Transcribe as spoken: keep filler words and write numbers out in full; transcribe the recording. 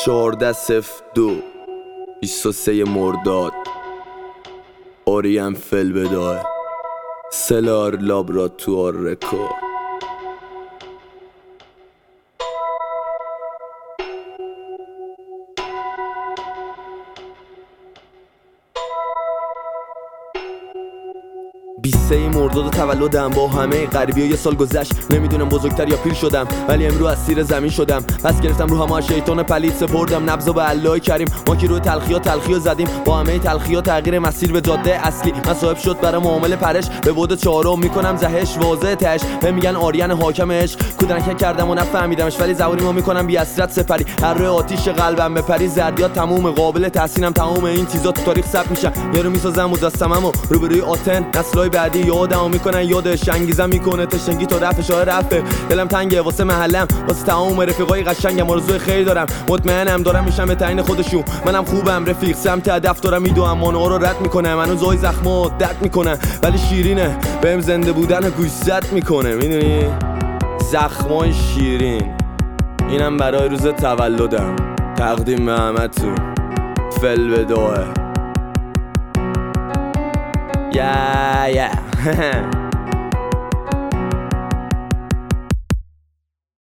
چهارده صفر دو بیست و سه مرداد آریم فل بداه سلار لابراتوار رکورد. بیست و سه مرداد تولدم، با همه غریبی ها یه سال گذشت. نمیدونم بزرگتر یا پیر شدم، ولی امرو اسیر زمین شدم. پس گرفتم رو همه شیطان پلید سپردم نبضا به الله کریم. ما که روی تلخیا تلخیا زدیم، با همه تلخیا تغییر مسیر به جاده اصلی. من صاحب شد برای معامله پرش، به بود چهارم میکنم زهش واضح تش. به میگن آریان حاکم عشق، کودنک کردم و نفهمیدمش، ولی زبانی ما میکنم بی اسرت سپری. هر روی آتیش قلبم بپری، زردیات تموم قابل تحسینم. تمام این چیزا تو تاریخ ثبت میشن. یارو میسازم مجسممو روبروی آتن، نسلای بعدی یادمو میکنن یادش. انگیزم میکنه تشنگی تا رفع شاه رفته. دلم تنگه واسه محلم، واسه تمام رفیقای قشنگم. آرزوی خیر دارم، مطمئنم دارم میشم به تعیین خودشون. منم خوبم رفیق، سمت هدف دارم میدوام. مانعا رو رد میکنم، منو زای زخمو درد میکنم، ولی شیرینه بهم زنده بودن گوشت میکنه. میدونی زخمای شیرین. اینم برای روز تولدم، تقدیم به همتون. فل بداه. Yeah, yeah.